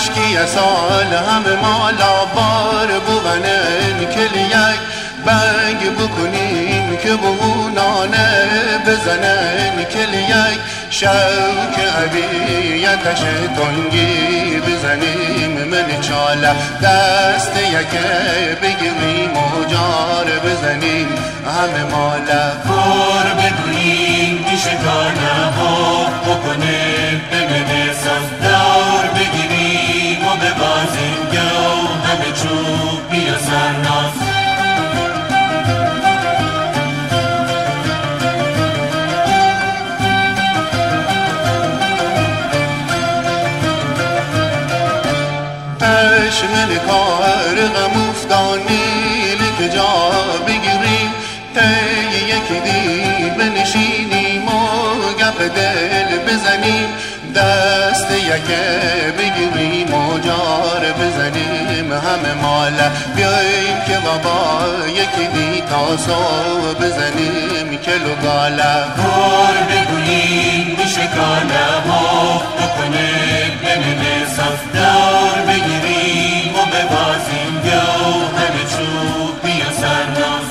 مشکی سال همه مالا بار بوانن کل یک بنگ بکنیم که بهونانه بزنن کل یک شوک عبیتش تنگی بزنیم من چاله دست یکه بگیریم و جار بزنیم همه ماله کار بگوییم میشگانه ها بکنیم بمنه ساز دور بگیریم و ببازیم گو همه چوب بیا سرناز من کار غم افتانی که جا بگیریم تی یک دی بنشینیم و گپ دل بزنیم دست یکه بگیریم و جار بزنیم همه ماله بیاییم که بابا یکی دی تاسو بزنیم کلو گاله کار بگوییم میشکانه ها بکنیم بمینه صف دور بگیریم و ببازیم گو همه چوب بیا سرناز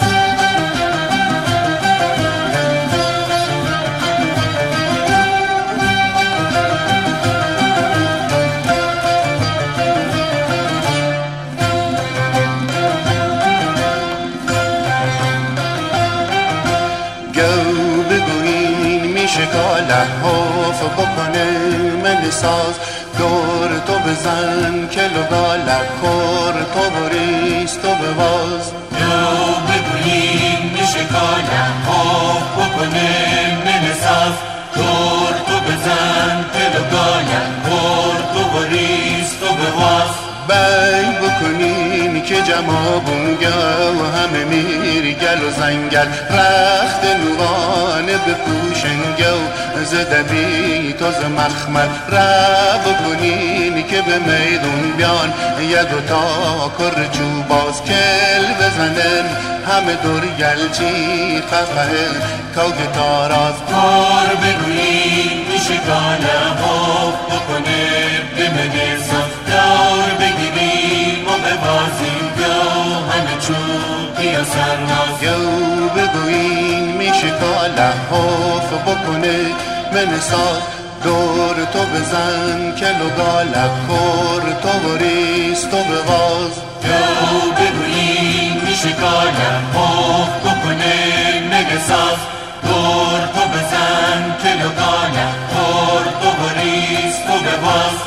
شکاله حاف بکنه من ساز دور تو بزن کلو گاله کور تو بریست تو بواز یو بگوییم شکاله حاف بکنه من ساز دور تو بزن کلو گاله کور تو بریست تو بواز بنگ بکنین که جمابونگه و همه میر گل و زنگل رخت نوانه بپوشنگه و زدبی تاز مخمل را بکنین که به میدون بیان یه دوتا کر چوباز کل بزنن همه دور گلچی خفه کوگ تاراز کار بگویین شکانه ها بکنه بمنه صف دور بگیریم و ببازیم گو همه چوب بیا سرناز گو بگویین میشکاله حاف بکنه من ساز دور تو بزن کلو گاله کور تو بریست تو بواز گو بگویین میشکاله حاف بکنه مگه ساز دور تو بزن کلو گاله کور تو بریست تو بواز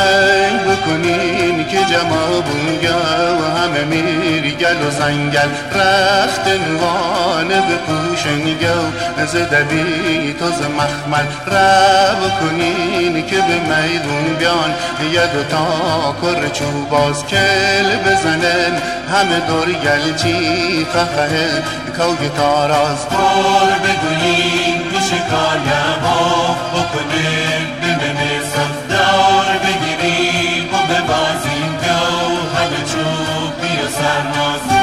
بنگ بکنین که جمابونگه و همه میر گل و زنگل رخت نوانه بپوشنگه و زدبی تاز مخمل را بکنین که به میدون بیان یه دوتا کر چوباز کل بزنن همه دور گلچی خفه کوگ تاراز کار بگویین میشکاله ها بکنه بمنه صف دور بگیریم و ببازیم گو همه چوب بیا سرناز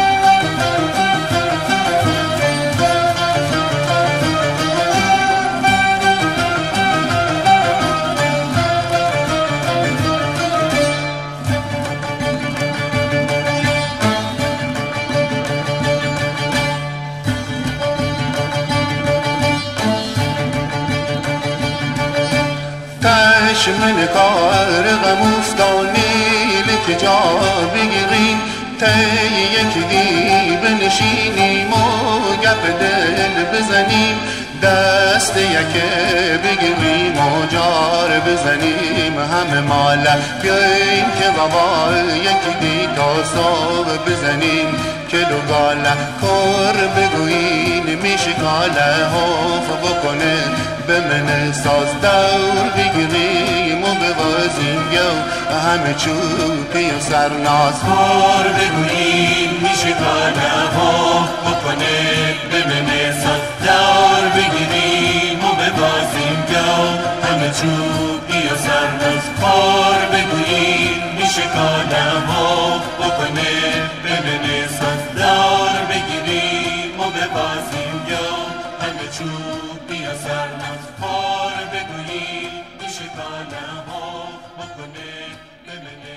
من کار غم افتانی که جا بگیریم تی یک دی بنشینیم و گپ دل بزنیم دست یکه بگیریم و جار بزنیم همه ماله بیاییم که بابا یک دی تا صبح بزنیم کلو گاله کار بگویین میشکاله حاف بکنه بمنه ساز دور بگیریم و ببازیم گو همه چوبی و سرناز کار بگویین میشکاله حاف بکنه بمنه ساز دور بگیریم و ببازیم گو همه چوبی و سرناز کار بگویین میشکاله حاف بکنه بمنه ساز دور بگیریم و ببازیم گو همه چوبی و سرناز کار بگویین میشکاله حاف بکنه بمنه